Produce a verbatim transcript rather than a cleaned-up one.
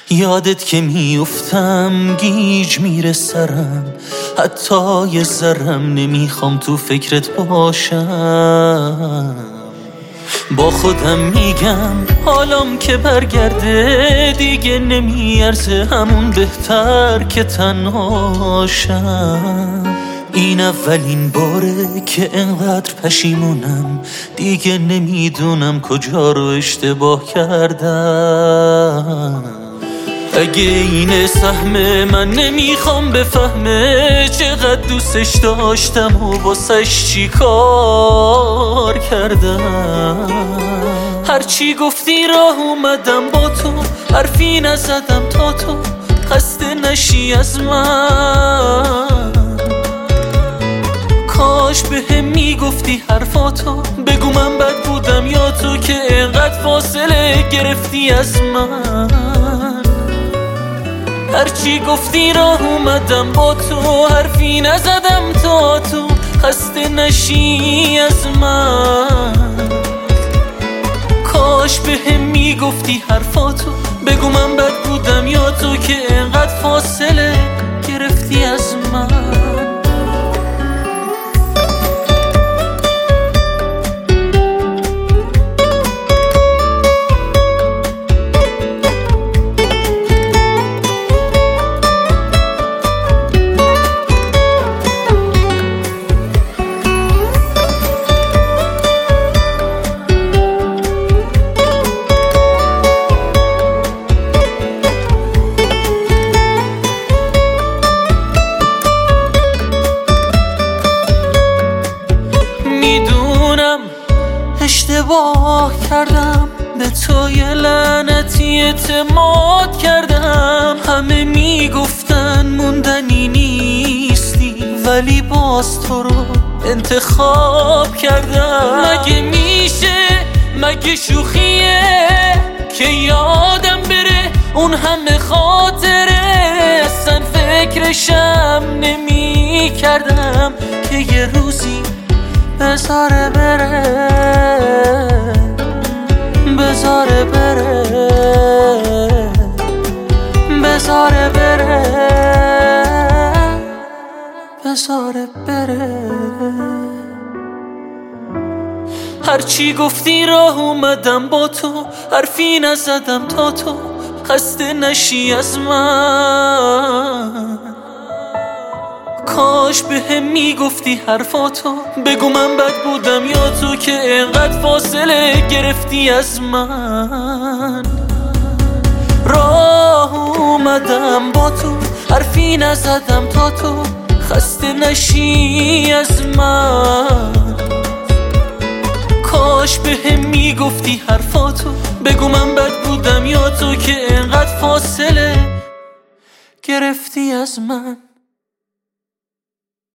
یادت که میافتم گیج میره سرم، حتی یه ذرم نمیخوام تو فکرت باشم. با خودم میگم حالم که برگرده دیگه نمیارزه، همون بهتر که تنهاشم. این اولین باره که انقدر پشیمونم، دیگه نمیدونم کجا رو اشتباه کردم. اگه این سهم من نمیخوام بفهمه چقدر دوستش داشتم و واسش چی کار کردم. هرچی گفتی راه اومدم با تو، حرفی نزدم تا تو خسته نشی از من. کاش به هم میگفتی حرفاتو، بگو من بد بودم یا تو که اینقدر فاصله گرفتی از من. هرچی گفتی راه اومدم با تو، حرفی نزدم تا تو خسته نشی از من. کاش به هم میگفتی حرفاتو، بگو من بد بودم یا تو که اینقدر فاصله گرفتی از من. اشتباه کردم، به تو یه لعنتی اعتماد کردم. همه میگفتن موندنی نیستی، ولی باز تو رو انتخاب کردم. مگه میشه، مگه شوخیه که یادم بره اون همه خاطره؟ اصلا فکرشم نمی کردم که یه روزی بذاره بره، بذاره بره، بذاره بره، بذاره بره. هرچی گفتی راه اومدم با تو، حرفی نزدم تا تو خسته نشی از من. کاش به هم میگفتی حرفاتو، بگو من بد بودم یا تو که اینقدر فاصله گرفتی از من. راه اومدم با تو، حرفی نزدم تا تو خسته نشی از من. کاش به هم میگفتی حرفاتو، بگو من بد بودم یا تو که اینقدر فاصله گرفتی از من.